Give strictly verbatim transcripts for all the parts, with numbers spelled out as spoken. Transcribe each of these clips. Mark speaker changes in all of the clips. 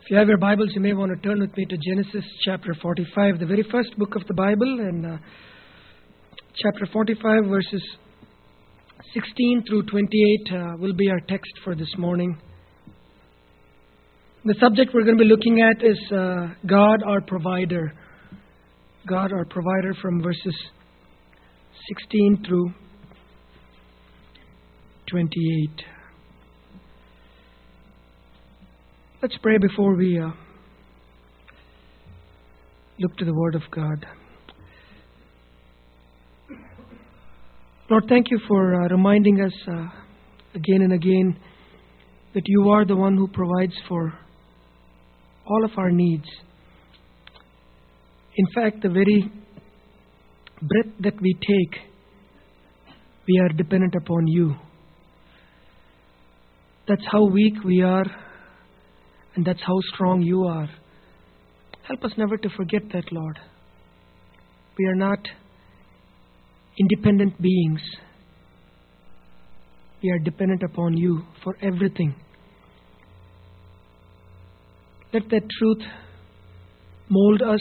Speaker 1: If you have your Bibles, you may want to turn with me to Genesis chapter forty-five, the very first book of the Bible, and uh, chapter forty-five, verses sixteen through twenty-eight uh, will be our text for this morning. The subject we're going to be looking at is uh, God our provider. God our provider, from verses sixteen through twenty-eight. Let's pray before we uh, look to the Word of God. Lord, thank you for uh, reminding us uh, again and again that you are the one who provides for all of our needs. In fact, the very breath that we take, we are dependent upon you. That's how weak we are. And that's how strong you are. Help us never to forget that, Lord. We are not independent beings. We are dependent upon you for everything. Let that truth mold us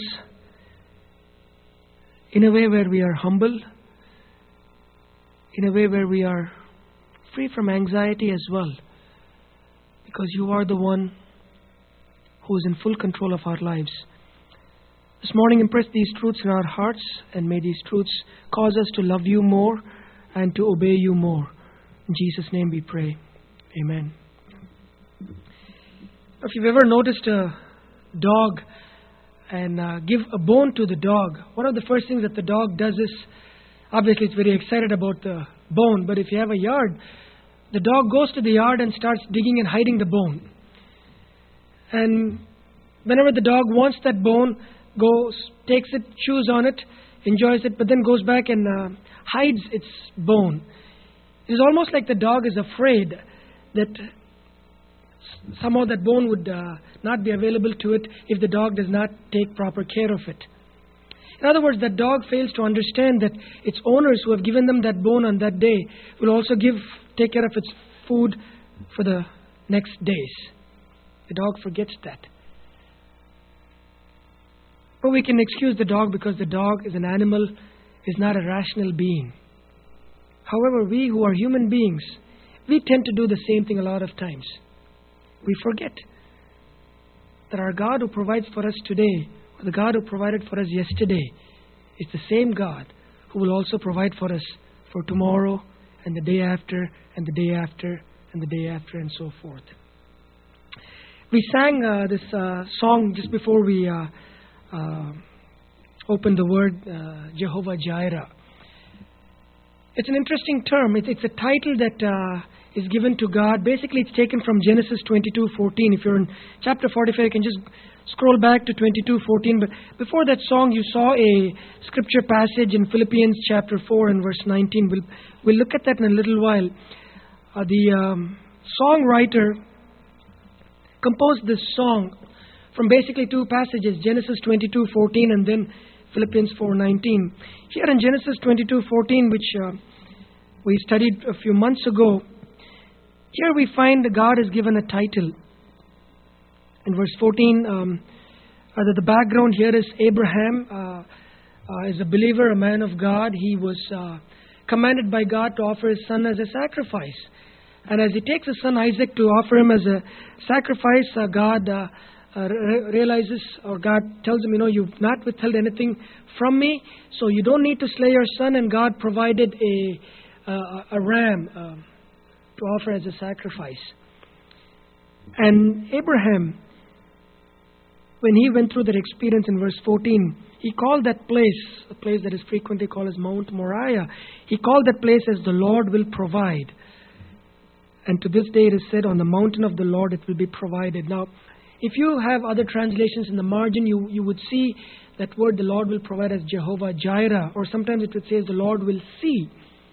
Speaker 1: in a way where we are humble, in a way where we are free from anxiety as well, because you are the one who is in full control of our lives. This morning, impress these truths in our hearts, and may these truths cause us to love you more and to obey you more. In Jesus' name we pray. Amen. If you've ever noticed a dog and uh, give a bone to the dog, one of the first things that the dog does is, obviously it's very excited about the bone, but if you have a yard, the dog goes to the yard and starts digging and hiding the bone. And whenever the dog wants that bone, goes, takes it, chews on it, enjoys it, but then goes back and uh, hides its bone. It is almost like the dog is afraid that somehow that bone would uh, not be available to it if the dog does not take proper care of it. In other words, that dog fails to understand that its owners who have given them that bone on that day will also give take care of its food for the next days. The dog forgets that. But we can excuse the dog because the dog is an animal, is not a rational being. However, we who are human beings, we tend to do the same thing a lot of times. We forget that our God who provides for us today, or the God who provided for us yesterday, is the same God who will also provide for us for tomorrow and the day after and the day after and the day after and so forth. We sang uh, this uh, song just before we uh, uh, opened the word uh, Jehovah Jireh. It's an interesting term. It, it's a title that uh, is given to God. Basically, it's taken from Genesis twenty-two fourteen. If you're in chapter forty-five, you can just scroll back to twenty-two fourteen. But before that song, you saw a scripture passage in Philippians chapter four and verse nineteen. We'll, we'll look at that in a little while. Uh, the um, songwriter composed this song from basically two passages, Genesis twenty-two fourteen and then Philippians four nineteen. Here in Genesis twenty-two fourteen, which uh, we studied a few months ago, here we find that God is given a title. In verse fourteen, um, uh, the background here is Abraham uh, uh, is a believer, a man of God. He was uh, commanded by God to offer his son as a sacrifice. And as he takes his son Isaac to offer him as a sacrifice, uh, God uh, uh, re- realizes, or God tells him, you know, you've not withheld anything from me, so you don't need to slay your son. And God provided a uh, a ram uh, to offer as a sacrifice. And Abraham, when he went through that experience in verse fourteen, he called that place, a place that is frequently called as Mount Moriah, he called that place as the Lord will provide. And to this day it is said, on the mountain of the Lord it will be provided. Now, if you have other translations in the margin, you, you would see that word the Lord will provide as Jehovah Jireh, or sometimes it would say as the Lord will see.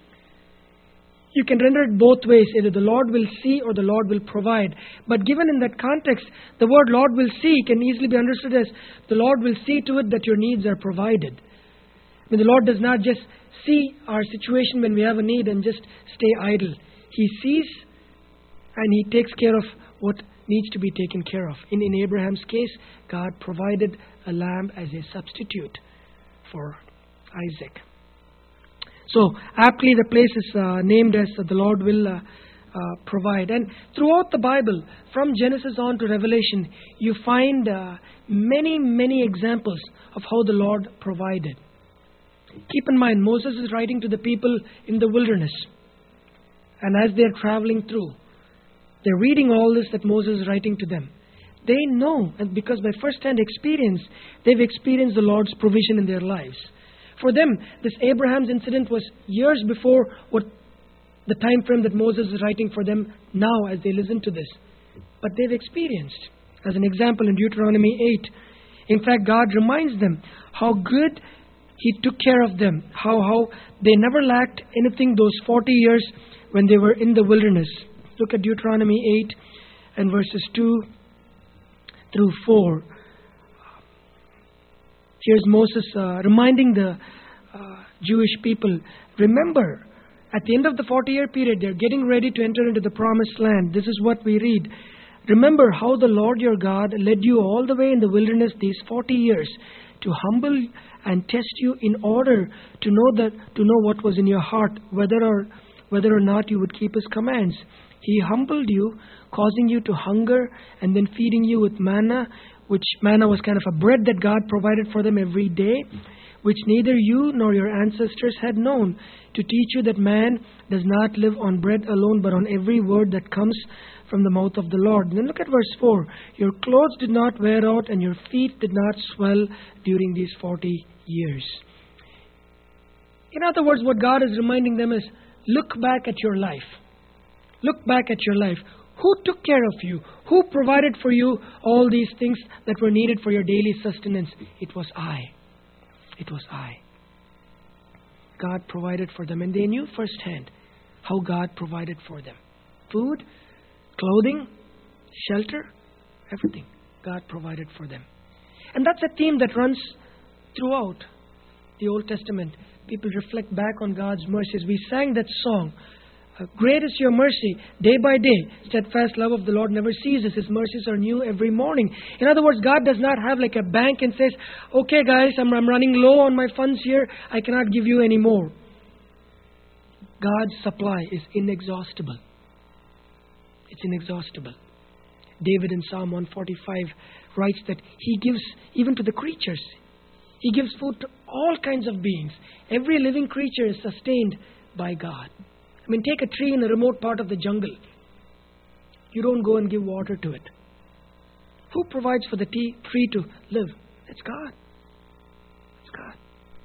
Speaker 1: You can render it both ways, either the Lord will see or the Lord will provide. But given in that context, the word Lord will see can easily be understood as the Lord will see to it that your needs are provided. I mean, the Lord does not just see our situation when we have a need and just stay idle. He sees and He takes care of what needs to be taken care of. In, in Abraham's case, God provided a lamb as a substitute for Isaac. So, aptly the place is uh, named as uh, the Lord will uh, uh, provide. And throughout the Bible, from Genesis on to Revelation, you find uh, many, many examples of how the Lord provided. Keep in mind, Moses is writing to the people in the wilderness. And as they're traveling through, they're reading all this that Moses is writing to them. They know, and because by first-hand experience, they've experienced the Lord's provision in their lives. For them, this Abraham's incident was years before what the time frame that Moses is writing for them now as they listen to this. But they've experienced. As an example, in Deuteronomy eight, in fact, God reminds them how good He took care of them, how, how they never lacked anything those forty years when they were in the wilderness. Look at Deuteronomy eight and verses two through four. Here's Moses uh, reminding the uh, Jewish people, remember, at the end of the forty-year period, they're getting ready to enter into the promised land. This is what we read. Remember how the Lord your God led you all the way in the wilderness these forty years to humble and test you in order to know that to know what was in your heart, whether or whether or not you would keep His commands. He humbled you, causing you to hunger, and then feeding you with manna, which manna was kind of a bread that God provided for them every day, which neither you nor your ancestors had known, to teach you that man does not live on bread alone, but on every word that comes from the mouth of the Lord. And then look at verse four. Your clothes did not wear out, and your feet did not swell during these forty years. In other words, what God is reminding them is, look back at your life. Look back at your life. Who took care of you? Who provided for you all these things that were needed for your daily sustenance? It was I. It was I. God provided for them, and they knew firsthand how God provided for them. Food, clothing, shelter, everything God provided for them. And that's a theme that runs throughout the Old Testament. People reflect back on God's mercies. We sang that song, great is your mercy, day by day. Steadfast love of the Lord never ceases. His mercies are new every morning. In other words, God does not have like a bank and says, okay guys, I'm, I'm running low on my funds here. I cannot give you any more. God's supply is inexhaustible. It's inexhaustible. David in Psalm one forty-five writes that He gives even to the creatures. He gives food to all kinds of beings. Every living creature is sustained by God. I mean, take a tree in a remote part of the jungle. You don't go and give water to it. Who provides for the tea, tree to live? It's God. It's God.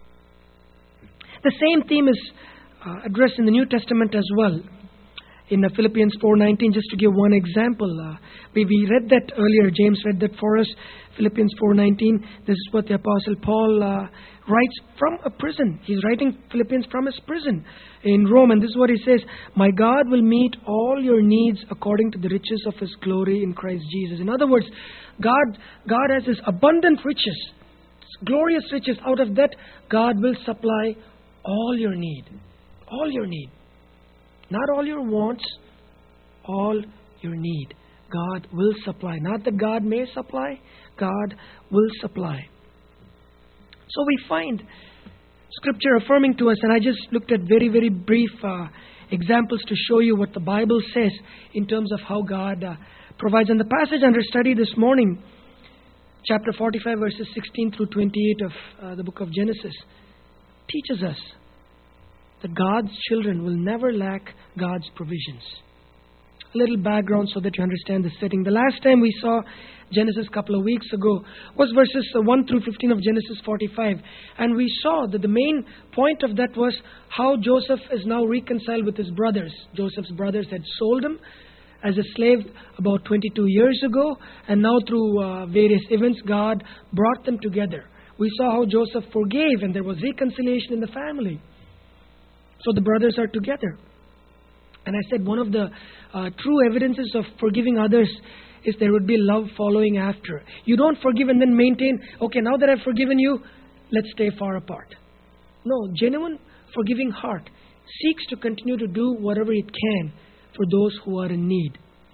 Speaker 1: The same theme is uh, addressed in the New Testament as well. In uh, Philippians four nineteen, just to give one example. Uh, we, we read that earlier. James read that for us. Philippians four nineteen. This is what the Apostle Paul uh, writes from a prison. He's writing Philippians from his prison in Rome. And this is what he says. My God will meet all your needs according to the riches of His glory in Christ Jesus. In other words, God, God has His abundant riches, glorious riches. Out of that, God will supply all your need. All your need. Not all your wants, all your need. God will supply. Not that God may supply, God will supply. So we find Scripture affirming to us, and I just looked at very, very brief uh, examples to show you what the Bible says in terms of how God uh, provides. And the passage under study this morning, chapter forty-five, verses sixteen through twenty-eight of uh, the book of Genesis, teaches us that God's children will never lack God's provisions. A little background so that you understand the setting. The last time we saw Genesis a couple of weeks ago was verses one through fifteen of Genesis forty-five. And we saw that the main point of that was how Joseph is now reconciled with his brothers. Joseph's brothers had sold him as a slave about twenty-two years ago. And now through uh, various events, God brought them together. We saw how Joseph forgave and there was reconciliation in the family. So the brothers are together. And I said one of the uh, true evidences of forgiving others is there would be love following after. You don't forgive and then maintain, okay, now that I've forgiven you, let's stay far apart. No, genuine forgiving heart seeks to continue to do whatever it can for those who are in need.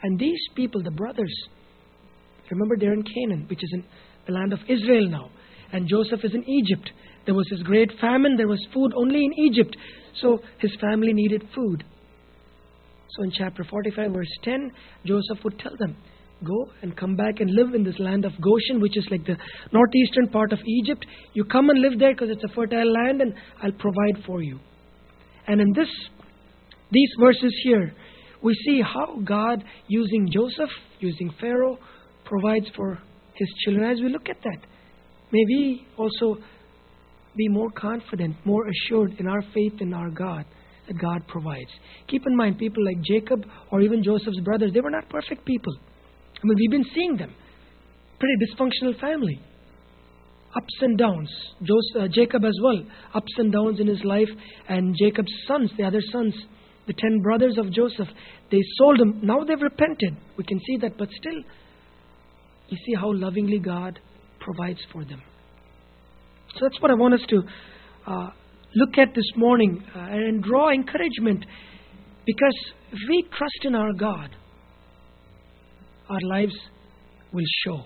Speaker 1: And these people, the brothers, remember they're in Canaan, which is in the land of Israel now. And Joseph is in Egypt. There was this great famine. There was food only in Egypt. So his family needed food. So in chapter forty-five, verse ten, Joseph would tell them, go and come back and live in this land of Goshen, which is like the northeastern part of Egypt. You come and live there because it's a fertile land and I'll provide for you. And in this, these verses here, we see how God, using Joseph, using Pharaoh, provides for his children. As we look at that, may we also be more confident, more assured in our faith in our God, that God provides. Keep in mind, people like Jacob or even Joseph's brothers, they were not perfect people. I mean, we've been seeing them. Pretty dysfunctional family. Ups and downs. Joseph, uh, Jacob as well. Ups and downs in his life. And Jacob's sons, the other sons, the ten brothers of Joseph, they sold him. Now they've repented. We can see that. But still, you see how lovingly God provides for them. So that's what I want us to uh, look at this morning uh, and draw encouragement. Because if we trust in our God, our lives will show.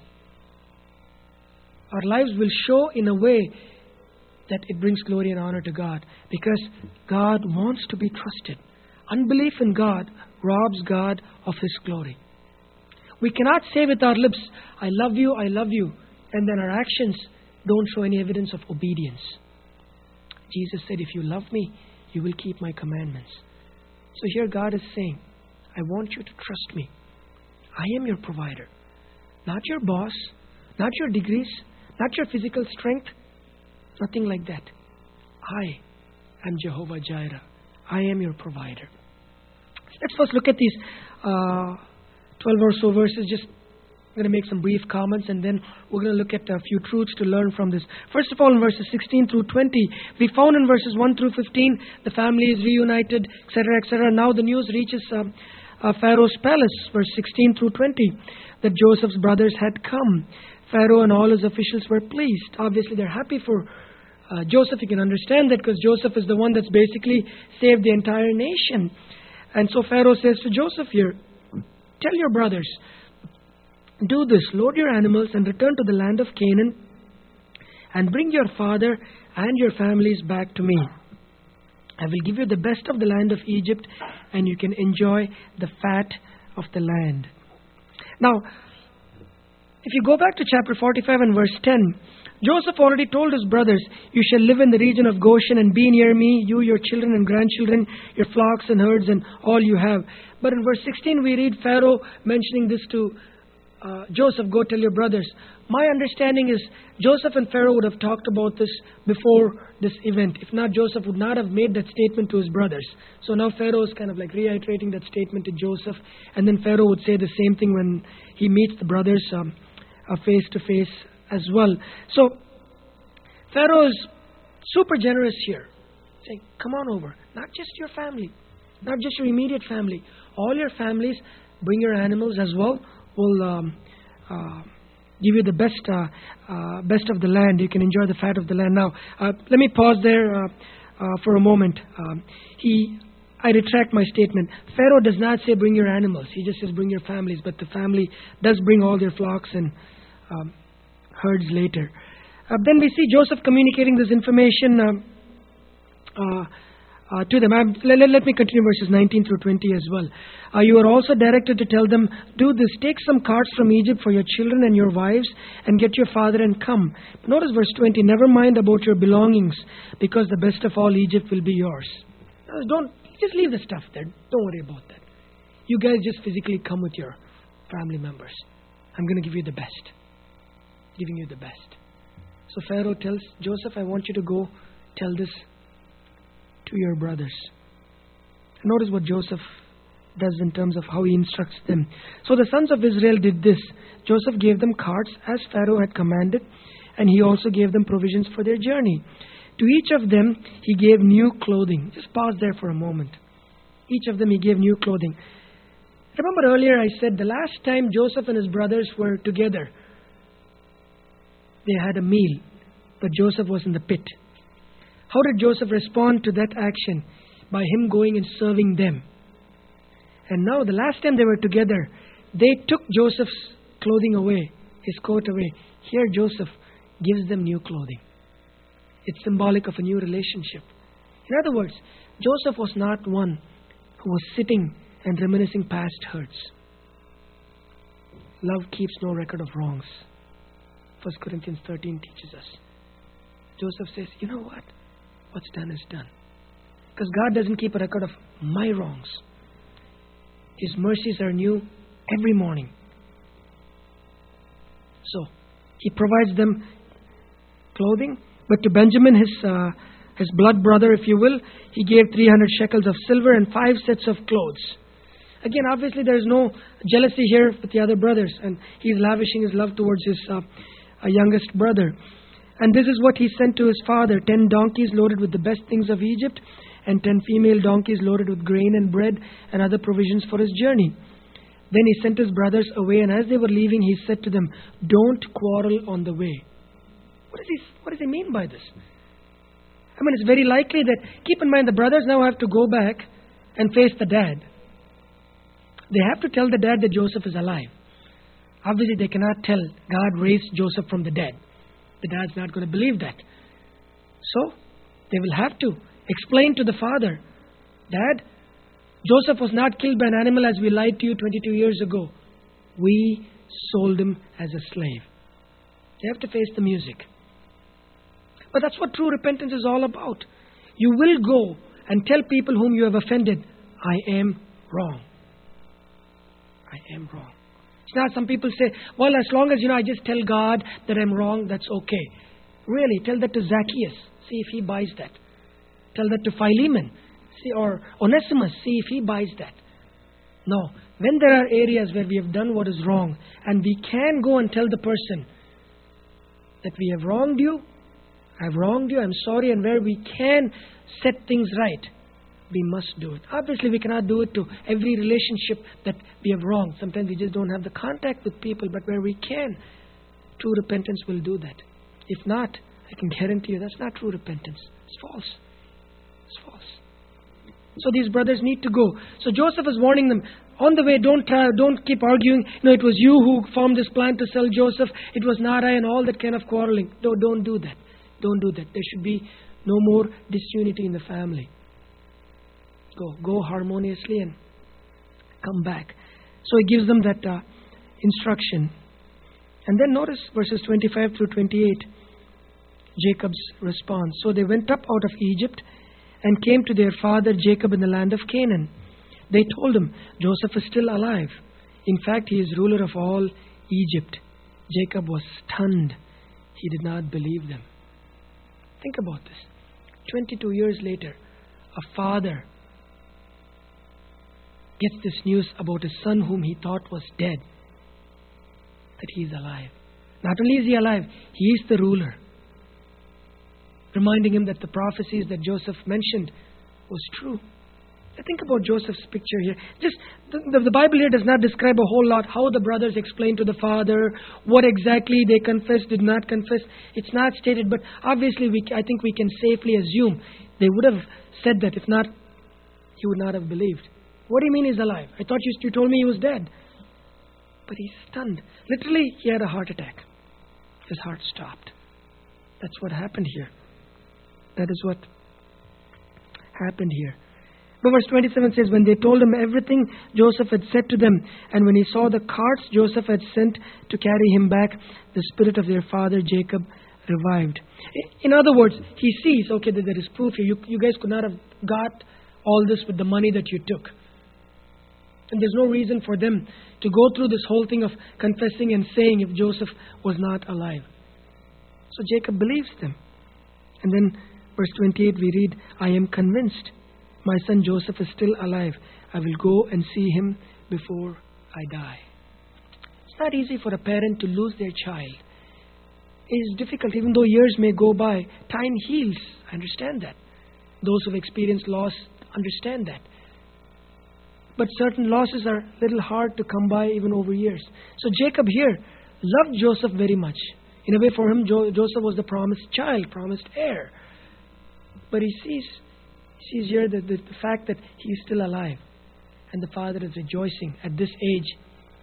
Speaker 1: Our lives will show in a way that it brings glory and honor to God. Because God wants to be trusted. Unbelief in God robs God of His glory. We cannot say with our lips, I love you, I love you, and then our actions don't show any evidence of obedience. Jesus said, if you love me, you will keep my commandments. So here God is saying, I want you to trust me. I am your provider. Not your boss, not your degrees, not your physical strength, nothing like that. I am Jehovah Jireh. I am your provider. Let's first look at these uh, twelve or so verses. Just I'm going to make some brief comments and then we're going to look at a few truths to learn from this. First of all, in verses sixteen through twenty, we found in verses one through fifteen, the family is reunited, et cetera, et cetera. Now the news reaches uh, uh, Pharaoh's palace, verse sixteen through twenty, that Joseph's brothers had come. Pharaoh and all his officials were pleased. Obviously, they're happy for uh, Joseph. You can understand that because Joseph is the one that's basically saved the entire nation. And so Pharaoh says to Joseph here, tell your brothers, do this, load your animals and return to the land of Canaan and bring your father and your families back to me. I will give you the best of the land of Egypt and you can enjoy the fat of the land. Now, if you go back to chapter forty-five and verse ten, Joseph already told his brothers, you shall live in the region of Goshen and be near me, you, your children and grandchildren, your flocks and herds and all you have. But in verse sixteen we read Pharaoh mentioning this to uh, Joseph, go tell your brothers. My understanding is Joseph and Pharaoh would have talked about this before this event. If not, Joseph would not have made that statement to his brothers. So now Pharaoh is kind of like reiterating that statement to Joseph. And then Pharaoh would say the same thing when he meets the brothers um, uh, face to face as well. So Pharaoh is super generous here, saying, come on over. Not just your family, not just your immediate family. All your families, bring your animals as well. We'll um, uh, give you the best uh, uh, best of the land. You can enjoy the fat of the land. Now, uh, let me pause there uh, uh, for a moment. Um, he, I retract my statement. Pharaoh does not say bring your animals. He just says bring your families. But the family does bring all their flocks and um, herds later. Uh, then we see Joseph communicating this information um, uh, uh, to them. Um, let, let me continue verses nineteen through twenty as well. Uh, you are also directed to tell them, do this, take some carts from Egypt for your children and your wives and get your father and come. But notice verse twenty, never mind about your belongings because the best of all Egypt will be yours. Uh, don't, just leave the stuff there. Don't worry about that. You guys just physically come with your family members. I'm going to give you the best. Giving you the best. So Pharaoh tells Joseph, I want you to go tell this to your brothers. Notice what Joseph does in terms of how he instructs them. So the sons of Israel did this. Joseph gave them carts as Pharaoh had commanded, and he also gave them provisions for their journey. To each of them he gave new clothing. Just pause there for a moment. Each of them he gave new clothing. Remember earlier I said the last time Joseph and his brothers were together, they had a meal, but Joseph was in the pit. How did Joseph respond to that action? By him going and serving them. And now the last time they were together, they took Joseph's clothing away, his coat away. Here Joseph gives them new clothing. It's symbolic of a new relationship. In other words, Joseph was not one who was sitting and reminiscing past hurts. Love keeps no record of wrongs. First Corinthians thirteen teaches us. Joseph says, you know what? What's done is done. Because God doesn't keep a record of my wrongs. His mercies are new every morning. So, he provides them clothing. But to Benjamin, his uh, his blood brother, if you will, he gave three hundred shekels of silver and five sets of clothes. Again, obviously there is no jealousy here with the other brothers. And he's lavishing his love towards his uh, uh, youngest brother. And this is what he sent to his father. Ten donkeys loaded with the best things of Egypt, and ten female donkeys loaded with grain and bread and other provisions for his journey. Then he sent his brothers away, and as they were leaving, he said to them, don't quarrel on the way. What does he, what does he mean by this? I mean, it's very likely that, keep in mind, the brothers now have to go back and face the dad. They have to tell the dad that Joseph is alive. Obviously, they cannot tell God raised Joseph from the dead. The dad's not going to believe that. So, they will have to explain to the father, Dad, Joseph was not killed by an animal as we lied to you twenty-two years ago. We sold him as a slave. They have to face the music. But that's what true repentance is all about. You will go and tell people whom you have offended, I am wrong. I am wrong. It's not some people say, well, as long as, you know, I just tell God that I'm wrong, that's okay. Really, tell that to Zacchaeus. See if he buys that. Tell that to Philemon. See, or Onesimus. See if he buys that. No. When there are areas where we have done what is wrong, and we can go and tell the person that we have wronged you, I've wronged you, I'm sorry, and where we can set things right, we must do it. Obviously, we cannot do it to every relationship that we have wronged. Sometimes we just don't have the contact with people, but where we can, true repentance will do that. If not, I can guarantee you that's not true repentance. It's false. It's false. So these brothers need to go. So Joseph is warning them, on the way, don't try, don't keep arguing. No, it was you who formed this plan to sell Joseph. It was not I, and all that kind of quarreling. No, don't do that. Don't do that. There should be no more disunity in the family. Go, go harmoniously and come back. So he gives them that uh, instruction. And then notice verses twenty-five through twenty-eight, Jacob's response. So they went up out of Egypt and came to their father Jacob in the land of Canaan. They told him, Joseph is still alive. In fact, he is ruler of all Egypt. Jacob was stunned. He did not believe them. Think about this. twenty-two years later, a father gets this news about his son whom he thought was dead, that he is alive. Not only is he alive, he is the ruler. Reminding him that the prophecies that Joseph mentioned was true. Now think about Joseph's picture here. Just the, the, the Bible here does not describe a whole lot how the brothers explained to the father, what exactly they confessed, did not confess. It's not stated, but obviously we, I think we can safely assume they would have said that. If not, he would not have believed. What do you mean he's alive? I thought you, you told me he was dead. But he's stunned. Literally, he had a heart attack. His heart stopped. That's what happened here. That is what happened here. But verse twenty-seven says, when they told him everything Joseph had said to them, and when he saw the carts Joseph had sent to carry him back, the spirit of their father Jacob revived. In other words, he sees, okay, that there is proof here. You, you guys could not have got all this with the money that you took. And there's no reason for them to go through this whole thing of confessing and saying if Joseph was not alive. So Jacob believes them. And then verse twenty-eight we read, I am convinced my son Joseph is still alive. I will go and see him before I die. It's not easy for a parent to lose their child. It is difficult, even though years may go by. Time heals. I understand that. Those who have experienced loss understand that. But certain losses are a little hard to come by even over years. So Jacob here loved Joseph very much. In a way, for him, jo- Joseph was the promised child, promised heir. But he sees, he sees here the, the, the fact that he is still alive. And the father is rejoicing at this age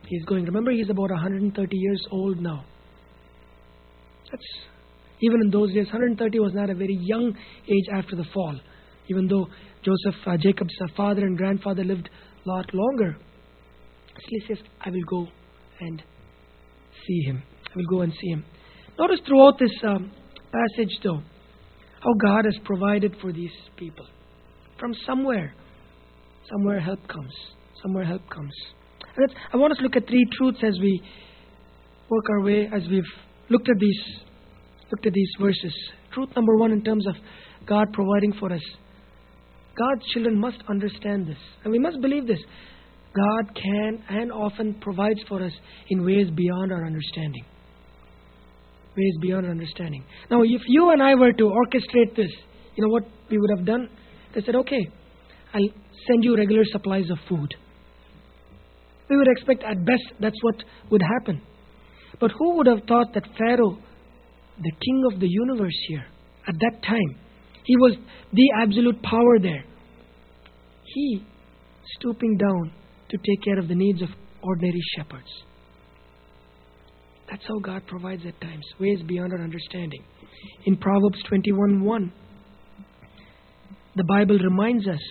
Speaker 1: He's going. Remember, he's about one hundred thirty years old now. That's even in those days, one hundred thirty was not a very young age after the fall. Even though Joseph, uh, Jacob's uh, father and grandfather lived a lot longer. Still he says, I will go and see him. I will go and see him. Notice throughout this um, passage though, how God has provided for these people. From somewhere, somewhere help comes. Somewhere help comes. And that's, I want us to look at three truths as we work our way, as we've looked at these, looked at these verses. Truth number one in terms of God providing for us. God's children must understand this. And we must believe this. God can and often provides for us in ways beyond our understanding. Ways beyond our understanding. Now, if you and I were to orchestrate this, you know what we would have done? They said, okay, I'll send you regular supplies of food. We would expect at best that's what would happen. But who would have thought that Pharaoh, the king of the universe here, at that time, he was the absolute power there. He stooping down to take care of the needs of ordinary shepherds. That's how God provides at times, ways beyond our understanding. In Proverbs twenty-one one, the Bible reminds us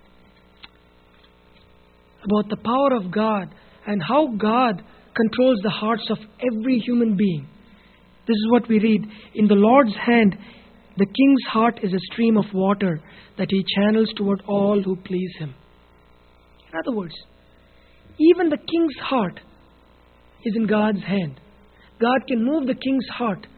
Speaker 1: about the power of God and how God controls the hearts of every human being. This is what we read. In the Lord's hand, the king's heart is a stream of water that he channels toward all who please him. In other words, even the king's heart is in God's hand. God can move the king's heart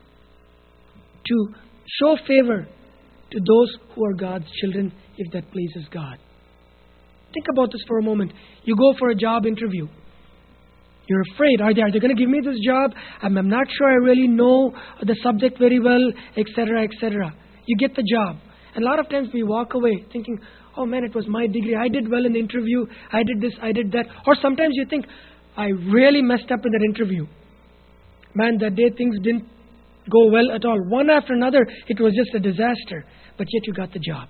Speaker 1: to show favor to those who are God's children if that pleases God. Think about this for a moment. You go for a job interview. You're afraid. Are they, are they going to give me this job? I'm, I'm not sure I really know the subject very well, et cetera, et cetera. You get the job. And a lot of times we walk away thinking, oh man, it was my degree. I did well in the interview. I did this, I did that. Or sometimes you think, I really messed up in that interview. Man, that day things didn't go well at all. One after another, it was just a disaster. But yet you got the job.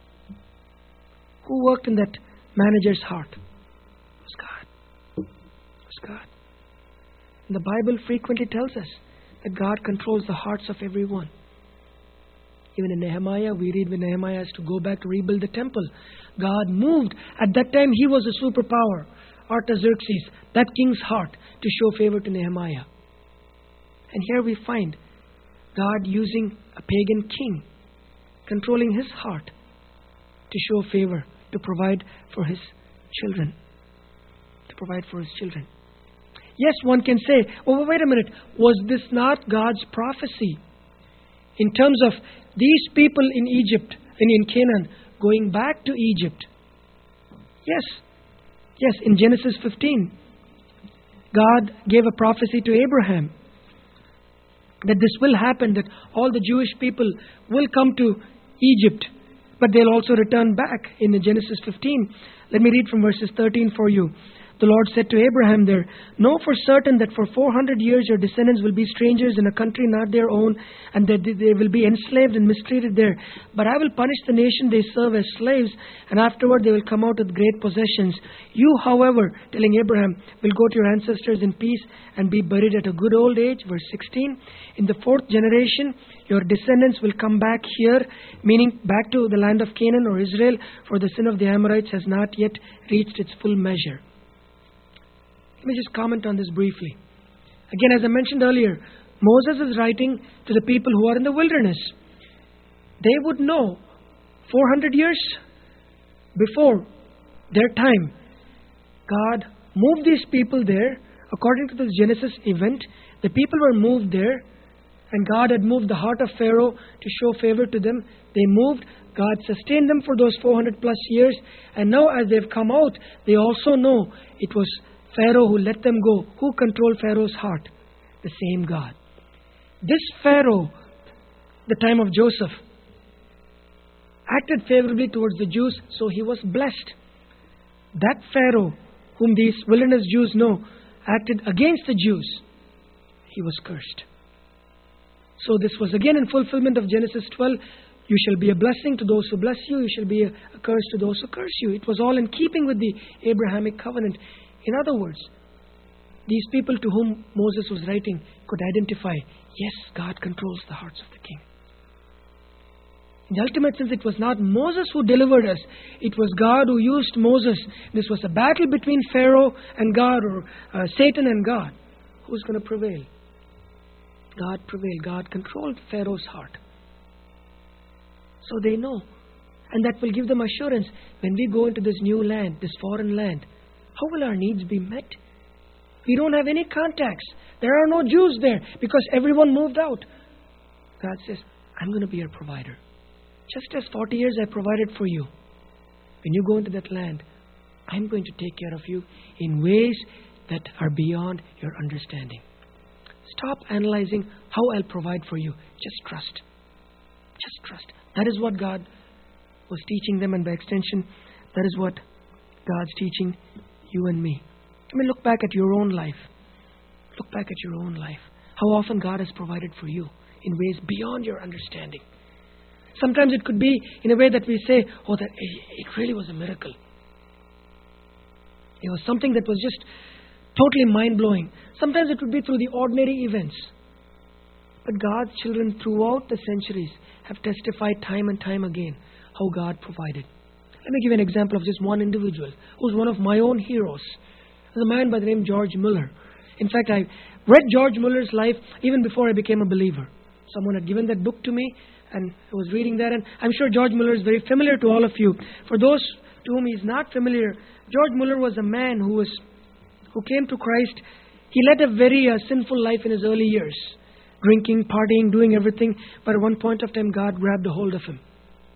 Speaker 1: Who worked in that manager's heart? It was God. It was God. And the Bible frequently tells us that God controls the hearts of everyone. Even in Nehemiah, we read when Nehemiah has to go back to rebuild the temple. God moved. At that time, he was a superpower. Artaxerxes, that king's heart, to show favor to Nehemiah. And here we find God using a pagan king, controlling his heart to show favor, to provide for his children. To provide for his children. Yes, one can say, oh, wait a minute, was this not God's prophecy? In terms of these people in Egypt and in Canaan going back to Egypt. Yes, yes, in Genesis fifteen, God gave a prophecy to Abraham that this will happen, that all the Jewish people will come to Egypt, but they'll also return back in Genesis fifteen. Let me read from verses thirteen for you. The Lord said to Abraham there, know for certain that for four hundred years your descendants will be strangers in a country not their own, and that they will be enslaved and mistreated there. But I will punish the nation they serve as slaves, and afterward they will come out with great possessions. You, however, telling Abraham, will go to your ancestors in peace and be buried at a good old age. Verse sixteen, in the fourth generation your descendants will come back here, meaning back to the land of Canaan or Israel, for the sin of the Amorites has not yet reached its full measure. Let me just comment on this briefly. Again, as I mentioned earlier, Moses is writing to the people who are in the wilderness. They would know four hundred years before their time, God moved these people there. According to this Genesis event, the people were moved there, and God had moved the heart of Pharaoh to show favor to them. They moved. God sustained them for those four hundred plus years. And now as they've come out, they also know it was Pharaoh who let them go. Who controlled Pharaoh's heart? The same God. This Pharaoh, the time of Joseph, acted favorably towards the Jews, so he was blessed. That Pharaoh, whom these wilderness Jews know, acted against the Jews. He was cursed. So this was again in fulfillment of Genesis twelve. You shall be a blessing to those who bless you. You shall be a, a curse to those who curse you. It was all in keeping with the Abrahamic covenant. In other words, these people to whom Moses was writing could identify, yes, God controls the hearts of the king. In the ultimate sense, it was not Moses who delivered us. It was God who used Moses. This was a battle between Pharaoh and God, or uh, Satan and God. Who's going to prevail? God prevailed. God controlled Pharaoh's heart. So they know. And that will give them assurance. When we go into this new land, this foreign land, how will our needs be met? We don't have any contacts. There are no Jews there because everyone moved out. God says, I'm going to be your provider. Just as forty years I provided for you. When you go into that land, I'm going to take care of you in ways that are beyond your understanding. Stop analyzing how I'll provide for you. Just trust. Just trust. That is what God was teaching them, and by extension, that is what God's teaching you and me. I mean, look back at your own life. Look back at your own life. How often God has provided for you in ways beyond your understanding. Sometimes it could be in a way that we say, oh, that it really was a miracle. It was something that was just totally mind-blowing. Sometimes it would be through the ordinary events. But God's children throughout the centuries have testified time and time again how God provided. Let me give you an example of just one individual who's one of my own heroes. There's a man by the name George Muller. In fact, I read George Muller's life even before I became a believer. Someone had given that book to me, and I was reading that, and I'm sure George Muller is very familiar to all of you. For those to whom he's not familiar, George Muller was a man who was who came to Christ. He led a very uh, sinful life in his early years, drinking, partying, doing everything. But at one point of time, God grabbed a hold of him,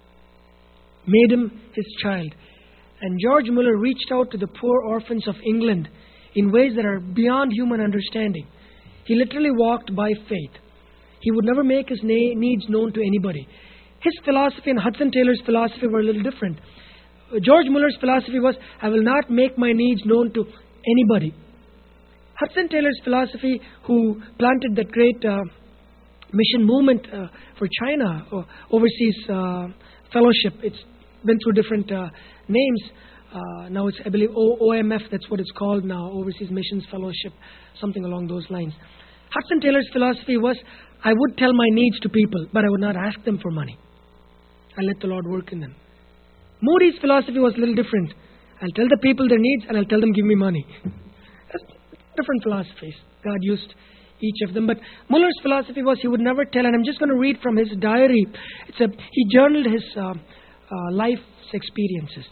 Speaker 1: made him his child. And George Muller reached out to the poor orphans of England in ways that are beyond human understanding. He literally walked by faith. He would never make his na- needs known to anybody. His philosophy and Hudson Taylor's philosophy were a little different. George Muller's philosophy was, I will not make my needs known to anybody. Hudson Taylor's philosophy, who planted that great uh, mission movement uh, for China, or overseas uh, fellowship, it's been through different uh, names. Uh, now it's, I believe, O M F, that's what it's called now, Overseas Missions Fellowship, something along those lines. Hudson Taylor's philosophy was, I would tell my needs to people, but I would not ask them for money. I'll let the Lord work in them. Moody's philosophy was a little different. I'll tell the people their needs, and I'll tell them, give me money. That's different philosophies. God used each of them. But Muller's philosophy was he would never tell, and I'm just going to read from his diary. It's a He journaled his uh, uh, life's experiences.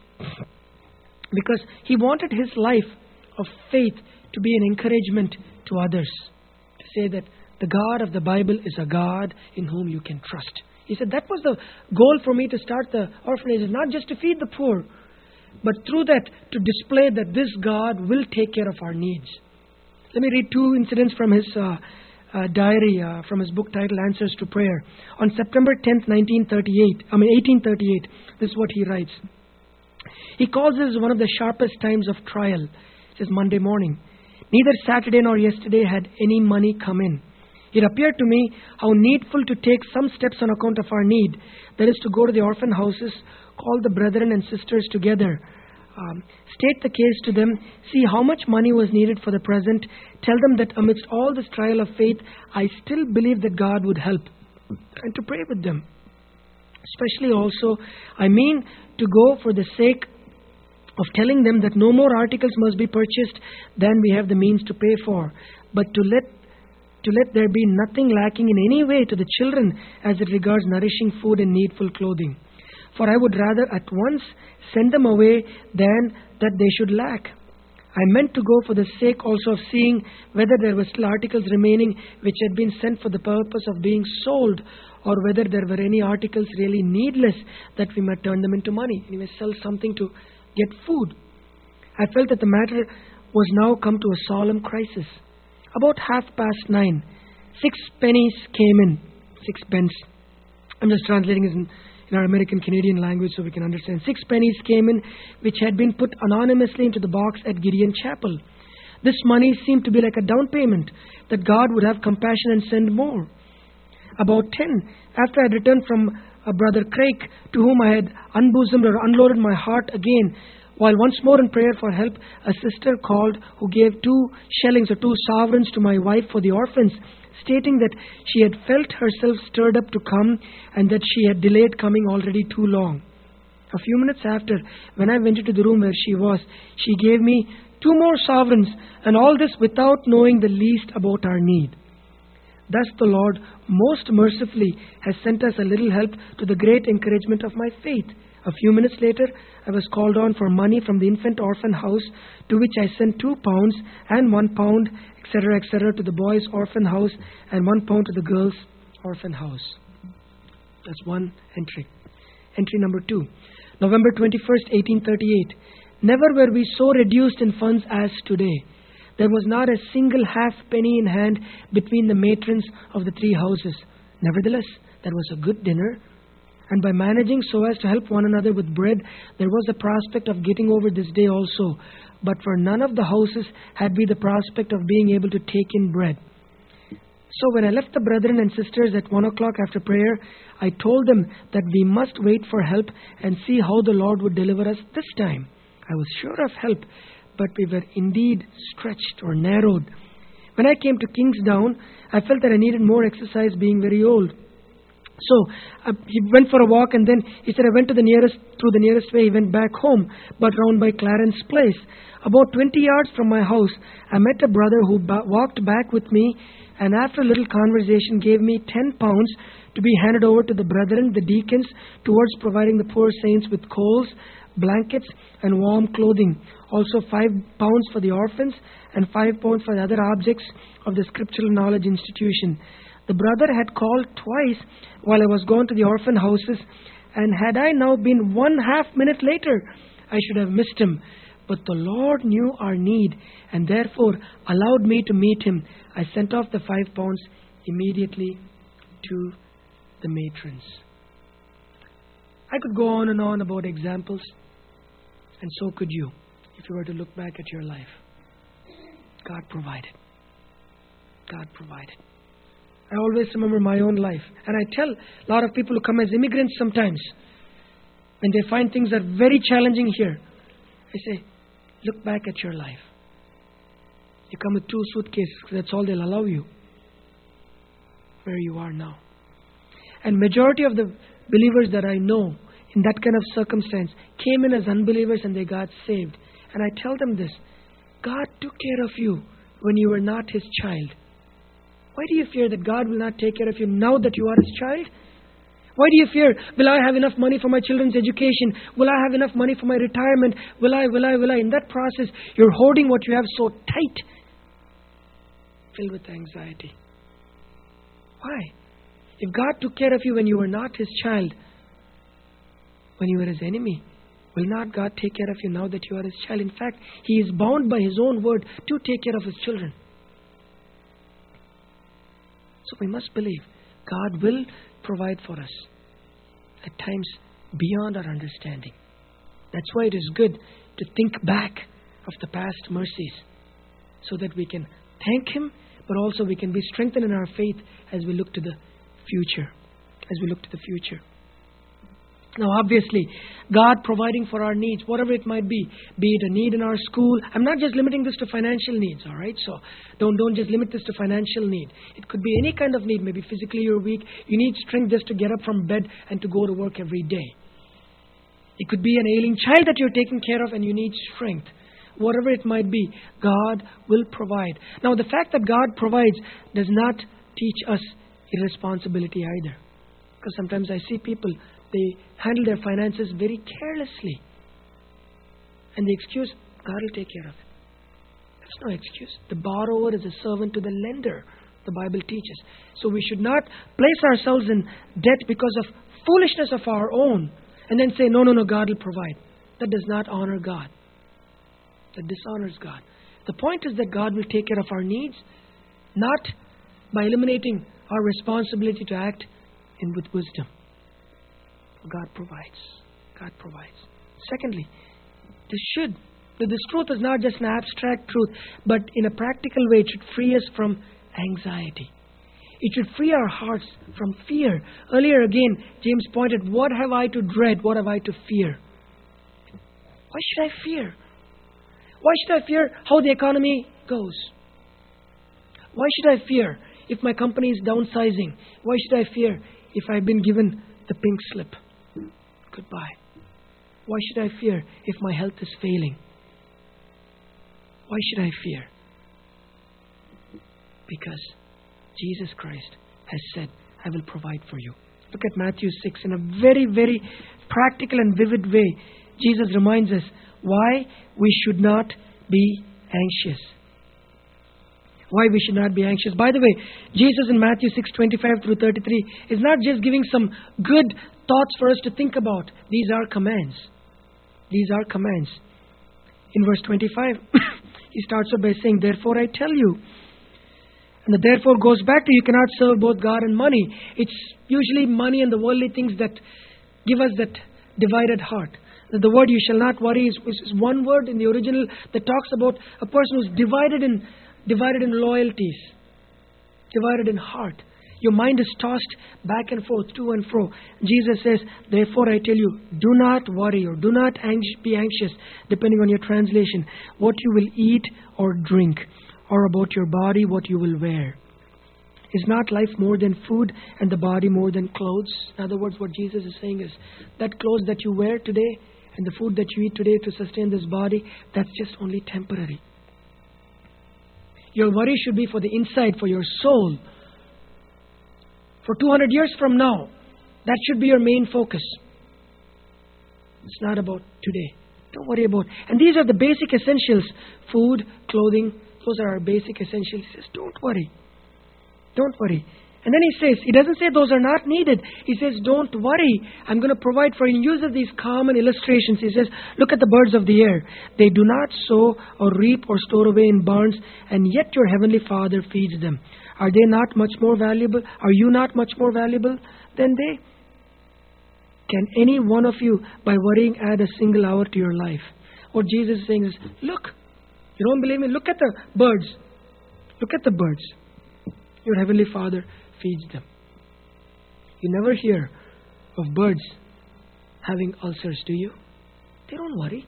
Speaker 1: Because he wanted his life of faith to be an encouragement to others. To say that the God of the Bible is a God in whom you can trust. He said that was the goal for me to start the orphanage, not just to feed the poor, but through that to display that this God will take care of our needs. Let me read two incidents from his uh, uh, diary, uh, from his book titled Answers to Prayer. On September tenth, nineteen thirty-eight, I mean eighteen thirty-eight, this is what he writes. He calls this one of the sharpest times of trial. It says Monday morning. Neither Saturday nor yesterday had any money come in. It appeared to me how needful to take some steps on account of our need. That is to go to the orphan houses, call the brethren and sisters together, um, state the case to them, see how much money was needed for the present, tell them that amidst all this trial of faith, I still believe that God would help, and to pray with them. Especially also, I mean to go for the sake of telling them that no more articles must be purchased than we have the means to pay for, but to let to let there be nothing lacking in any way to the children as it regards nourishing food and needful clothing. For I would rather at once send them away than that they should lack. I meant to go for the sake also of seeing whether there were still articles remaining which had been sent for the purpose of being sold, or whether there were any articles really needless that we might turn them into money. Anyway, sell something to get food. I felt that the matter was now come to a solemn crisis. About half past nine, six pennies came in. Six pence. I'm just translating it in, in our American Canadian language so we can understand. Six pennies came in, which had been put anonymously into the box at Gideon Chapel. This money seemed to be like a down payment, that God would have compassion and send more. About ten, after I had returned from uh, Brother Craig, to whom I had unbosomed or unloaded my heart again, While once more in prayer for help, a sister called who gave two shillings or two sovereigns to my wife for the orphans, stating that she had felt herself stirred up to come and that she had delayed coming already too long. A few minutes after, when I went into the room where she was, she gave me two more sovereigns, and all this without knowing the least about our need. Thus the Lord most mercifully has sent us a little help to the great encouragement of my faith. A few minutes later, I was called on for money from the infant orphan house, to which I sent two pounds and one pound, et cetera, et cetera, to the boys' orphan house and one pound to the girls' orphan house. That's one entry. Entry number two. November twenty-first, eighteen thirty-eight. Never were we so reduced in funds as today. There was not a single halfpenny in hand between the matrons of the three houses. Nevertheless, there was a good dinner, and by managing so as to help one another with bread, there was the prospect of getting over this day also. But for none of the houses had we the prospect of being able to take in bread. So when I left the brethren and sisters at one o'clock after prayer, I told them that we must wait for help and see how the Lord would deliver us this time. I was sure of help, but we were indeed stretched or narrowed. When I came to Kingsdown, I felt that I needed more exercise, being very old. So uh, he went for a walk, and then he said, I went to the nearest, through the nearest way. He went back home, but round by Clarence Place. About twenty yards from my house, I met a brother who ba- walked back with me, and after a little conversation gave me ten pounds to be handed over to the brethren, the deacons, towards providing the poor saints with coals, blankets, and warm clothing. Also five pounds for the orphans, and five pounds for the other objects of the Scriptural Knowledge Institution. The brother had called twice while I was gone to the orphan houses, and had I now been one half minute later, I should have missed him. But the Lord knew our need, and therefore allowed me to meet him. I sent off the five pounds immediately to the matrons. I could go on and on about examples, and so could you, if you were to look back at your life. God provided. God provided. I always remember my own life. And I tell a lot of people who come as immigrants sometimes, when they find things are very challenging here, I say, look back at your life. You come with two suitcases, that's all they'll allow you. Where you are now. And majority of the believers that I know in that kind of circumstance came in as unbelievers and they got saved. And I tell them this, God took care of you when you were not His child. Why do you fear that God will not take care of you now that you are His child? Why do you fear, will I have enough money for my children's education? Will I have enough money for my retirement? Will I, will I, will I? In that process, you're hoarding what you have so tight, filled with anxiety. Why? If God took care of you when you were not His child, when you were His enemy, will not God take care of you now that you are His child? In fact, He is bound by His own word to take care of His children. So we must believe God will provide for us at times beyond our understanding. That's why it is good to think back of the past mercies so that we can thank Him, but also we can be strengthened in our faith as we look to the future. As we look to the future. Now, obviously, God providing for our needs, whatever it might be, be it a need in our school. I'm not just limiting this to financial needs, all right? So don't, don't just limit this to financial need. It could be any kind of need. Maybe physically you're weak. You need strength just to get up from bed and to go to work every day. It could be an ailing child that you're taking care of and you need strength. Whatever it might be, God will provide. Now, the fact that God provides does not teach us irresponsibility either. Because sometimes I see people, they handle their finances very carelessly. And the excuse, God will take care of it. That's no excuse. The borrower is a servant to the lender, the Bible teaches. So we should not place ourselves in debt because of foolishness of our own and then say, no, no, no, God will provide. That does not honor God. That dishonors God. The point is that God will take care of our needs, not by eliminating our responsibility to act in with wisdom. God provides. God provides. Secondly, this should, this truth is not just an abstract truth, but in a practical way, it should free us from anxiety. It should free our hearts from fear. Earlier again, James pointed, what have I to dread? What have I to fear? Why should I fear? Why should I fear how the economy goes? Why should I fear if my company is downsizing? Why should I fear if I've been given the pink slip? Goodbye. Why should I fear if my health is failing? Why should I fear? Because Jesus Christ has said, I will provide for you. Look at Matthew six. In a very, very practical and vivid way, Jesus reminds us why we should not be anxious. Why we should not be anxious. By the way, Jesus in Matthew six, twenty-five through thirty-three is not just giving some good thoughts for us to think about. These are commands. These are commands. In verse twenty-five, he starts off by saying, therefore I tell you. And the therefore goes back to you cannot serve both God and money. It's usually money and the worldly things that give us that divided heart. The word you shall not worry is, is one word in the original that talks about a person who's divided in divided in loyalties, divided in heart. Your mind is tossed back and forth, to and fro. Jesus says, therefore I tell you, do not worry or do not anx- be anxious, depending on your translation, what you will eat or drink, or about your body, what you will wear. Is not life more than food and the body more than clothes? In other words, what Jesus is saying is that clothes that you wear today and the food that you eat today to sustain this body, that's just only temporary. Your worry should be for the inside, for your soul. For two hundred years from now, that should be your main focus. It's not about today. Don't worry about it. And these are the basic essentials. Food, clothing, those are our basic essentials. He says, don't worry. Don't worry. And then he says, he doesn't say those are not needed. He says, don't worry. I'm going to provide for you. He uses these common illustrations. He says, look at the birds of the air. They do not sow or reap or store away in barns, and yet your heavenly Father feeds them. Are they not much more valuable? Are you not much more valuable than they? Can any one of you, by worrying, add a single hour to your life? What Jesus is saying is, look, you don't believe me? Look at the birds. Look at the birds. Your heavenly Father feeds them. You never hear of birds having ulcers, do you? They don't worry.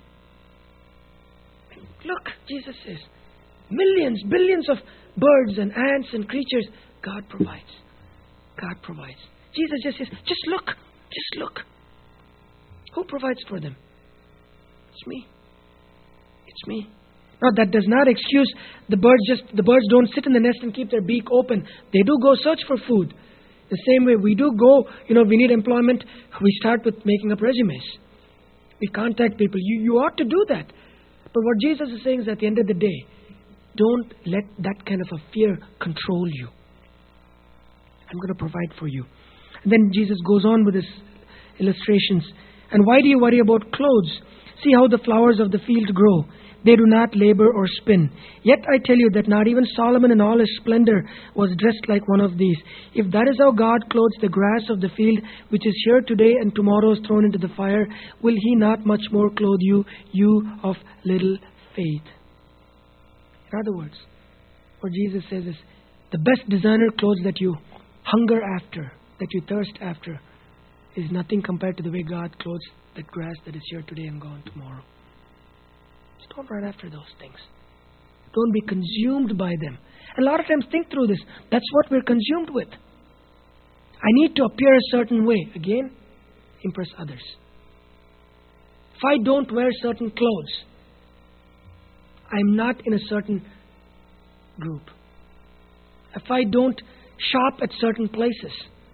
Speaker 1: Look, Jesus says, millions, billions of birds and ants and creatures, God provides. God provides. Jesus just says, just look, just look. Who provides for them? It's me. It's me. Now that does not excuse the birds just the birds don't sit in the nest and keep their beak open. They do go search for food. The same way we do go, you know, we need employment, we start with making up resumes. We contact people. You you ought to do that. But what Jesus is saying is at the end of the day, don't let that kind of a fear control you. I'm going to provide for you. And then Jesus goes on with his illustrations. And why do you worry about clothes? See how the flowers of the field grow. They do not labor or spin. Yet I tell you that not even Solomon in all his splendor was dressed like one of these. If that is how God clothes the grass of the field, which is here today and tomorrow is thrown into the fire, will he not much more clothe you, you of little faith? In other words, what Jesus says is, the best designer clothes that you hunger after, that you thirst after, is nothing compared to the way God clothes that grass that is here today and gone tomorrow. Just don't run after those things. Don't be consumed by them. And a lot of times think through this. That's what we're consumed with. I need to appear a certain way. Again, impress others. If I don't wear certain clothes, I'm not in a certain group. If I don't shop at certain places,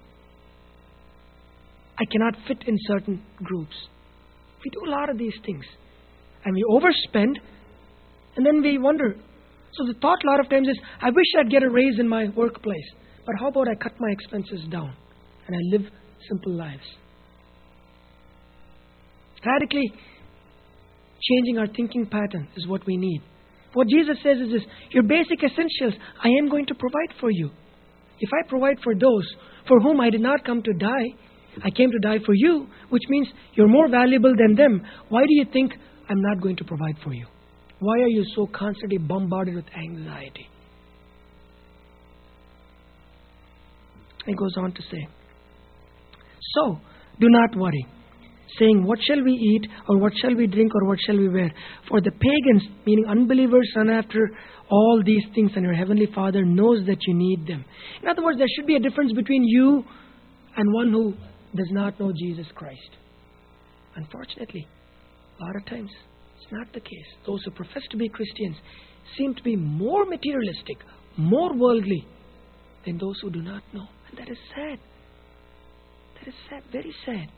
Speaker 1: I cannot fit in certain groups. We do a lot of these things. And we overspend, and then we wonder. So the thought a lot of times is, I wish I'd get a raise in my workplace. But how about I cut my expenses down and I live simple lives? Radically changing our thinking pattern is what we need. What Jesus says is this, your basic essentials, I am going to provide for you. If I provide for those for whom I did not come to die, I came to die for you, which means you're more valuable than them. Why do you think I'm not going to provide for you? Why are you so constantly bombarded with anxiety? He goes on to say, so, do not worry. saying, what shall we eat, or what shall we drink, or what shall we wear? For the pagans, meaning unbelievers, run after all these things, and your heavenly Father knows that you need them. In other words, there should be a difference between you and one who does not know Jesus Christ. Unfortunately, a lot of times, it's not the case. Those who profess to be Christians seem to be more materialistic, more worldly than those who do not know. And that is sad. That is sad, very sad.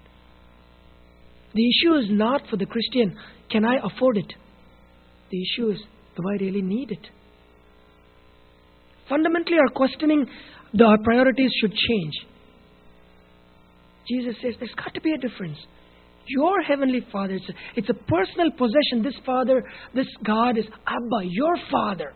Speaker 1: The issue is not for the Christian, can I afford it? The issue is, do I really need it? Fundamentally, our questioning, the, our priorities should change. Jesus says there's got to be a difference. Your heavenly Father, it's a, it's a personal possession. This Father, this God is Abba, your Father.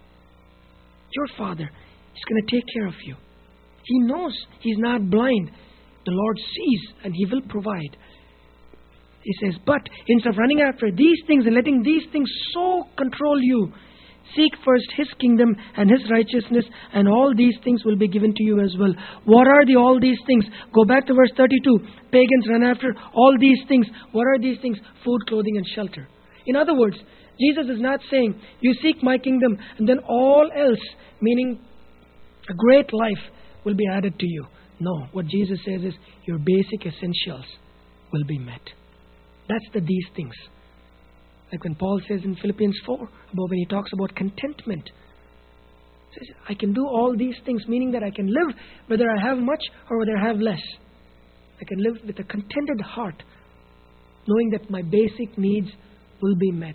Speaker 1: Your Father is going to take care of you. He knows. He's not blind. The Lord sees and He will provide. He says, but instead of running after these things and letting these things so control you, seek first His kingdom and His righteousness, and all these things will be given to you as well. What are the all these things? Go back to verse thirty-two. Pagans run after all these things. What are these things? Food, clothing, and shelter. In other words, Jesus is not saying, you seek my kingdom and then all else, meaning a great life, will be added to you. No, what Jesus says is, your basic essentials will be met. That's the these things. Like when Paul says in Philippians four, about when he talks about contentment. He says, I can do all these things, meaning that I can live whether I have much or whether I have less. I can live with a contented heart, knowing that my basic needs will be met.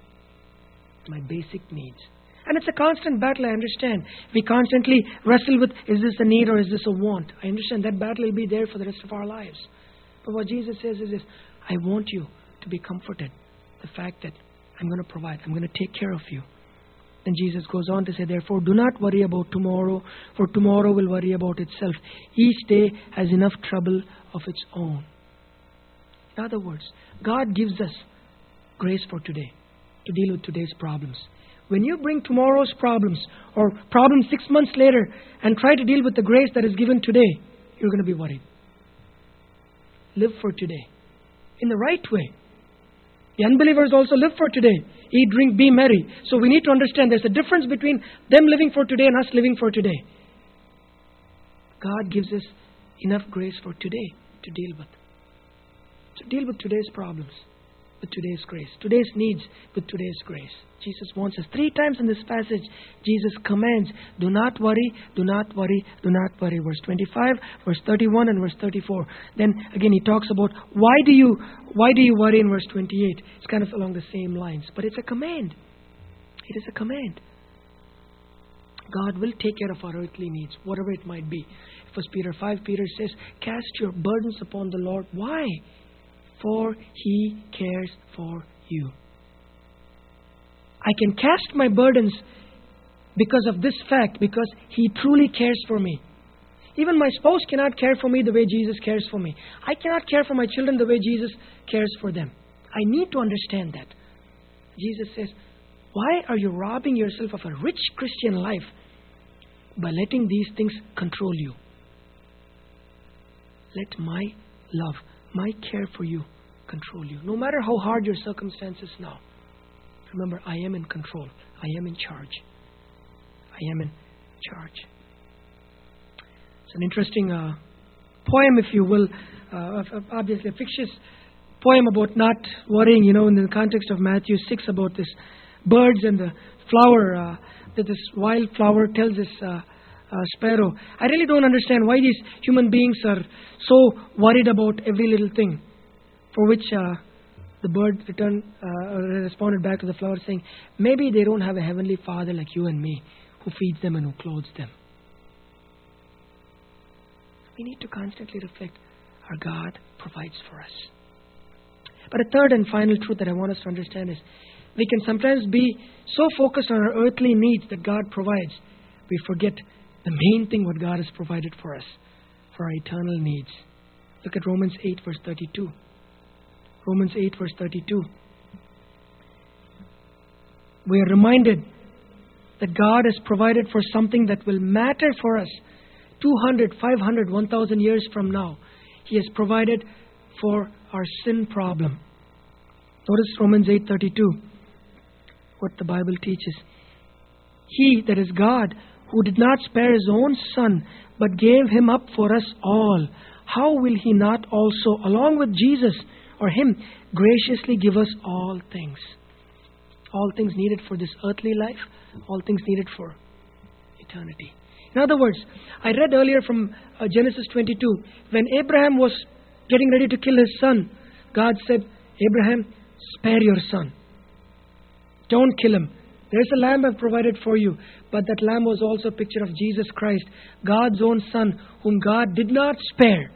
Speaker 1: My basic needs. And it's a constant battle, I understand. We constantly wrestle with, is this a need or is this a want? I understand that battle will be there for the rest of our lives. But what Jesus says is this, I want you to be comforted. The fact that I'm going to provide, I'm going to take care of you. Then Jesus goes on to say, therefore, do not worry about tomorrow, for tomorrow will worry about itself. Each day has enough trouble of its own. In other words, God gives us grace for today, to deal with today's problems. When you bring tomorrow's problems, or problems six months later, and try to deal with the grace that is given today, you're going to be worried. Live for today, in the right way. The unbelievers also live for today. Eat, drink, be merry. So we need to understand there's a difference between them living for today and us living for today. God gives us enough grace for today to deal with. To deal with today's problems with today's grace. Today's needs with today's grace. Jesus wants us. Three times in this passage, Jesus commands, do not worry, do not worry, do not worry. Verse twenty-five, verse thirty-one, and verse thirty-four. Then again he talks about why do you why do you worry in verse twenty-eight. It's kind of along the same lines. But it's a command. It is a command. God will take care of our earthly needs, whatever it might be. First Peter five, Peter says, cast your burdens upon the Lord. Why? For He cares for you. I can cast my burdens because of this fact, because He truly cares for me. Even my spouse cannot care for me the way Jesus cares for me. I cannot care for my children the way Jesus cares for them. I need to understand that. Jesus says, why are you robbing yourself of a rich Christian life by letting these things control you? Let my love, my care for you control you. No matter how hard your circumstances now, remember, I am in control. I am in charge. I am in charge. It's an interesting uh, poem, if you will, uh, obviously a fictitious poem about not worrying, you know, in the context of Matthew six, about this birds and the flower, uh, that this wild flower tells this uh, uh, sparrow. I really don't understand why these human beings are so worried about every little thing, for which uh, the bird returned, uh, responded back to the flower saying, maybe they don't have a heavenly Father like you and me who feeds them and who clothes them. We need to constantly reflect our God provides for us. But a third and final truth that I want us to understand is we can sometimes be so focused on our earthly needs that God provides, we forget the main thing what God has provided for us, for our eternal needs. Look at Romans eight verse thirty-two. Romans eight verse thirty-two. We are reminded that God has provided for something that will matter for us two hundred, five hundred, one thousand years from now. He has provided for our sin problem. Notice Romans eight thirty-two, what the Bible teaches. He, that is God, who did not spare His own Son, but gave Him up for us all, how will He not also, along with Jesus or Him, graciously give us all things? All things needed for this earthly life, all things needed for eternity. In other words, I read earlier from uh, Genesis twenty-two, when Abraham was getting ready to kill his son, God said, Abraham, spare your son. Don't kill him. There's a lamb I've provided for you. But that lamb was also a picture of Jesus Christ, God's own Son, whom God did not spare.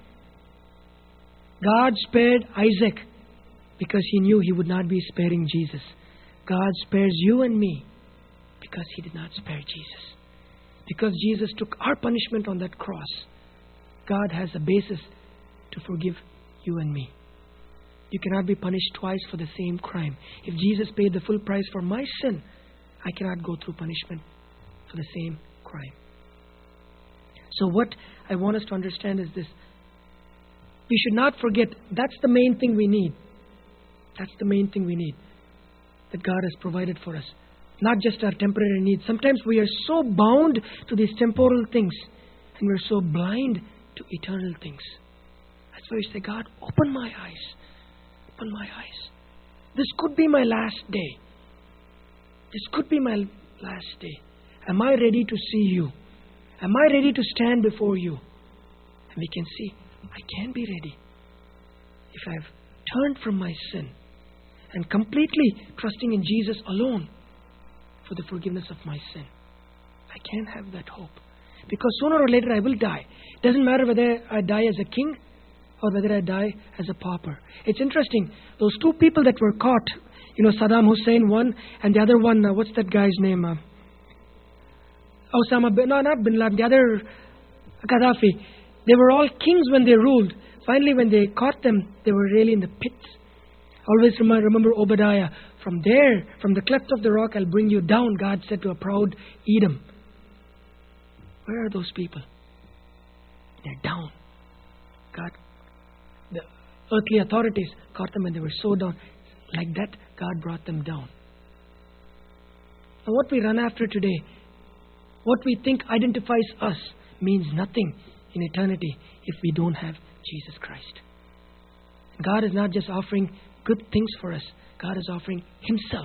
Speaker 1: God spared Isaac because He knew He would not be sparing Jesus. God spares you and me because He did not spare Jesus. Because Jesus took our punishment on that cross, God has a basis to forgive you and me. You cannot be punished twice for the same crime. If Jesus paid the full price for my sin, I cannot go through punishment for the same crime. So what I want us to understand is this. We should not forget that's the main thing we need. That's the main thing we need that God has provided for us. Not just our temporary needs. Sometimes we are so bound to these temporal things and we're so blind to eternal things. That's why we say, God, open my eyes. Open my eyes. This could be my last day. This could be my last day. Am I ready to see you? Am I ready to stand before you? And we can see, I can be ready if I've turned from my sin and completely trusting in Jesus alone for the forgiveness of my sin. I can have that hope. Because sooner or later I will die. It doesn't matter whether I die as a king or whether I die as a pauper. It's interesting. Those two people that were caught, you know, Saddam Hussein one and the other one, uh, what's that guy's name? Uh, Osama bin, no, not Bin Laden, the other Gaddafi. They were all kings when they ruled. Finally, when they caught them, they were really in the pits. Always remember, remember Obadiah. From there, from the cleft of the rock, I'll bring you down, God said to a proud Edom. Where are those people? They're down. God, the earthly authorities caught them and they were so down. Like that, God brought them down. Now what we run after today, what we think identifies us, means nothing in eternity if we don't have Jesus Christ. God is not just offering good things for us. God is offering Himself.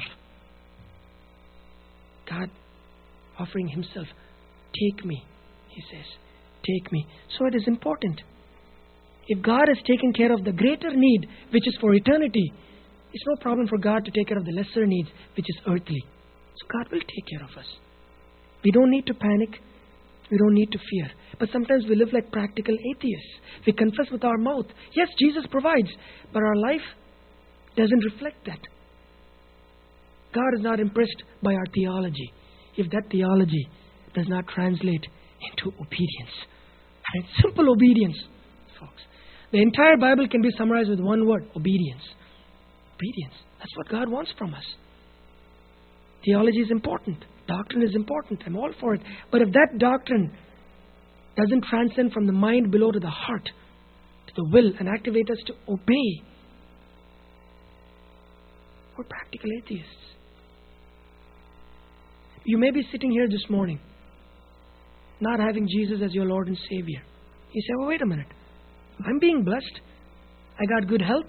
Speaker 1: God offering Himself. Take me, He says. Take me. So it is important. If God has taken care of the greater need, which is for eternity, it's no problem for God to take care of the lesser needs, which is earthly. So God will take care of us. We don't need to panic. We don't need to fear. But sometimes we live like practical atheists. We confess with our mouth, yes, Jesus provides, but our life doesn't reflect that. God is not impressed by our theology if that theology does not translate into obedience. And simple obedience, folks. The entire Bible can be summarized with one word, obedience. Obedience. That's what God wants from us. Theology is important. Doctrine is important. I'm all for it. But if that doctrine doesn't transcend from the mind below to the heart, to the will, and activate us to obey, we're practical atheists. You may be sitting here this morning, not having Jesus as your Lord and Savior. You say, well, wait a minute. I'm being blessed. I got good health.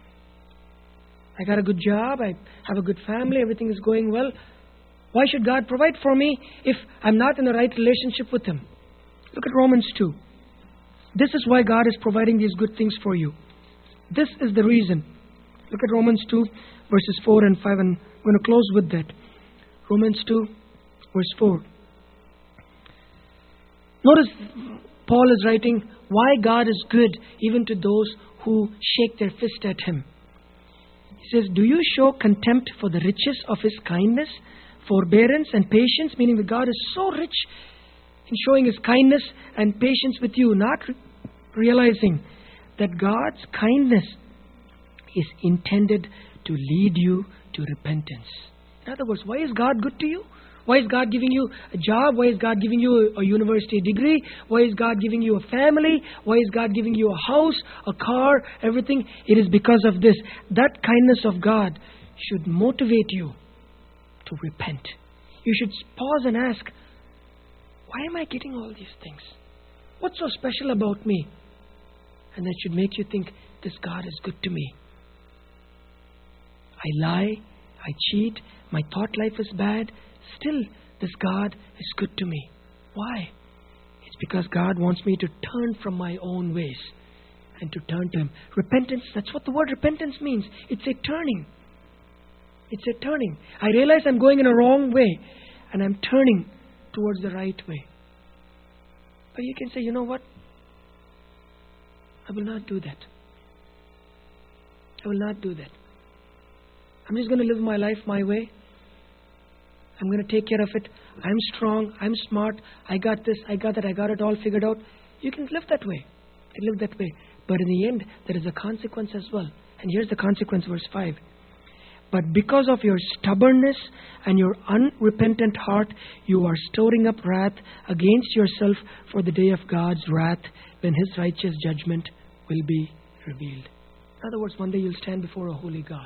Speaker 1: I got a good job. I have a good family. Everything is going well. Why should God provide for me if I'm not in the right relationship with Him? Look at Romans two. This is why God is providing these good things for you. This is the reason. Look at Romans two, verses four and five, and I'm going to close with that. Romans two, verse four. Notice Paul is writing why God is good even to those who shake their fist at Him. He says, do you show contempt for the riches of His kindness, forbearance and patience, meaning that God is so rich in showing His kindness and patience with you, not re- realizing that God's kindness is intended to lead you to repentance. In other words, why is God good to you? Why is God giving you a job? Why is God giving you a, a university degree? Why is God giving you a family? Why is God giving you a house, a car, everything? It is because of this. That kindness of God should motivate you to repent. You should pause and ask, why am I getting all these things? What's so special about me? And that should make you think, this God is good to me. I lie, I cheat, my thought life is bad. Still, this God is good to me. Why? It's because God wants me to turn from my own ways and to turn to Him. Repentance, that's what the word repentance means. It's a turning. It's a turning. I realize I'm going in a wrong way and I'm turning towards the right way. But you can say, you know what? I will not do that. I will not do that. I'm just going to live my life my way. I'm going to take care of it. I'm strong. I'm smart. I got this. I got that. I got it all figured out. You can live that way. You can live that way. But in the end, there is a consequence as well. And here's the consequence, verse five. But because of your stubbornness and your unrepentant heart, you are storing up wrath against yourself for the day of God's wrath, when His righteous judgment will be revealed. In other words, one day you'll stand before a holy God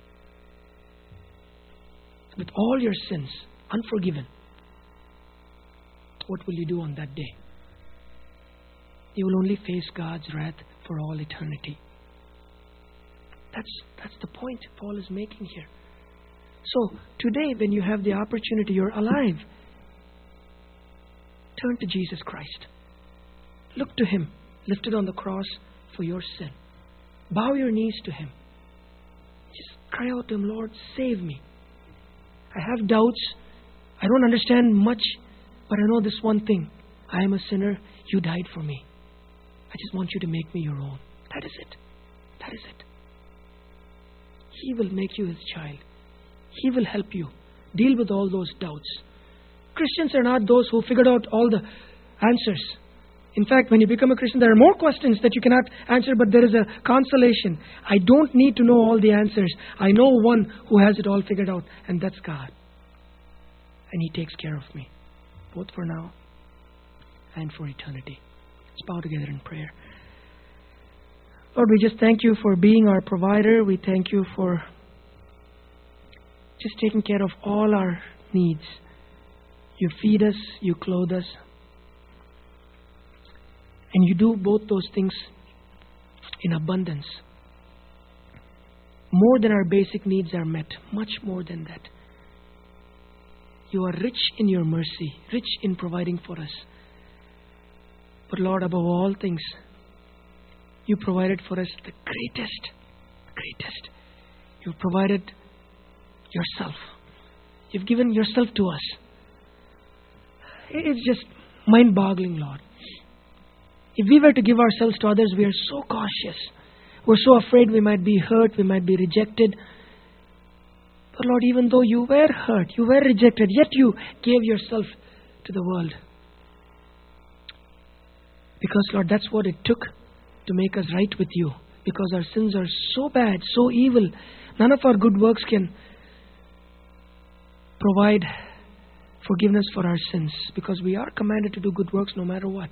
Speaker 1: with all your sins unforgiven. What will you do on that day? You will only face God's wrath for all eternity. That's, that's the point Paul is making here. So, today when you have the opportunity, you're alive. Turn to Jesus Christ. Look to Him, lifted on the cross for your sin. Bow your knees to Him. Just cry out to Him, Lord, save me. I have doubts. I don't understand much, but I know this one thing. I am a sinner. You died for me. I just want you to make me your own. That is it. That is it. He will make you His child. He will help you deal with all those doubts. Christians are not those who figured out all the answers. In fact, when you become a Christian, there are more questions that you cannot answer, but there is a consolation. I don't need to know all the answers. I know one who has it all figured out, and that's God. And He takes care of me, both for now and for eternity. Let's bow together in prayer. Lord, we just thank You for being our provider. We thank You for just taking care of all our needs. You feed us, You clothe us. And You do both those things in abundance. More than our basic needs are met. Much more than that. You are rich in Your mercy, rich in providing for us. But Lord, above all things, You provided for us the greatest, greatest. You've provided Yourself. You've given Yourself to us. It's just mind-boggling, Lord. If we were to give ourselves to others, we are so cautious. We're so afraid we might be hurt, we might be rejected. But Lord, even though You were hurt, You were rejected, yet You gave Yourself to the world. Because Lord, that's what it took to make us right with You. Because our sins are so bad, so evil. None of our good works can provide forgiveness for our sins. Because we are commanded to do good works no matter what.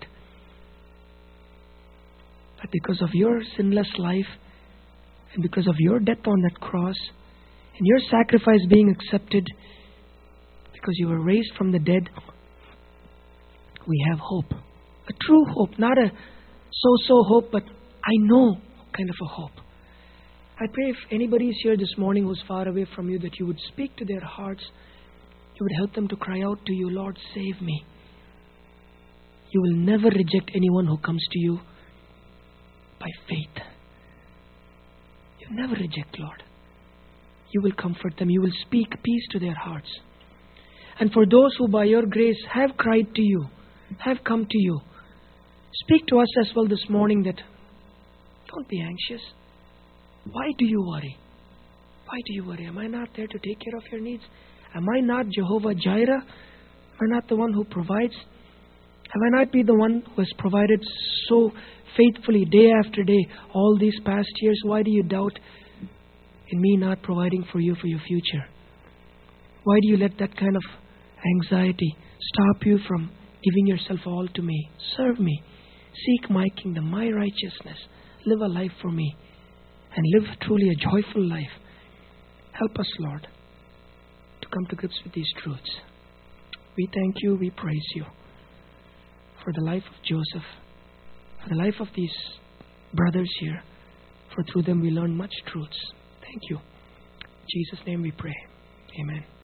Speaker 1: But because of Your sinless life, and because of Your death on that cross, and Your sacrifice being accepted, because You were raised from the dead, we have hope. A true hope, not a so-so hope, but I know kind of a hope. I pray if anybody is here this morning who's far away from You, that You would speak to their hearts. You would help them to cry out to You, Lord, save me. You will never reject anyone who comes to You by faith. You never reject, Lord. You will comfort them. You will speak peace to their hearts. And for those who by Your grace have cried to You, have come to You, speak to us as well this morning that don't be anxious. Why do you worry? Why do you worry? Am I not there to take care of your needs? Am I not Jehovah Jireh? Am I not the one who provides? Have I not been the one who has provided so faithfully day after day all these past years? Why do you doubt in me not providing for you for your future? Why do you let that kind of anxiety stop you from giving yourself all to me. Serve me. Seek my kingdom, my righteousness. Live a life for me and live truly a joyful life. Help us, Lord, to come to grips with these truths. We thank you, we praise you for the life of Joseph, for the life of these brothers here, for through them we learn much truths. Thank you. In Jesus' name we pray. Amen.